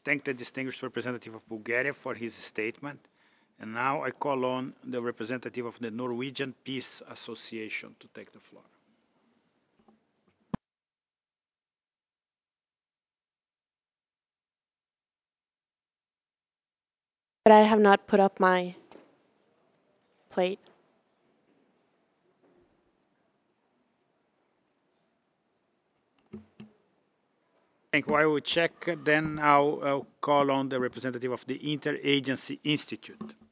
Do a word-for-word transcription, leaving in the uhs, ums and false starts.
thank the distinguished representative of Bulgaria for his statement. And now I call on the representative of the Norwegian Peace Association to take the floor. But I have not put up my plate. Thank you. I will check, then I'll, I'll call on the representative of the Interagency Institute.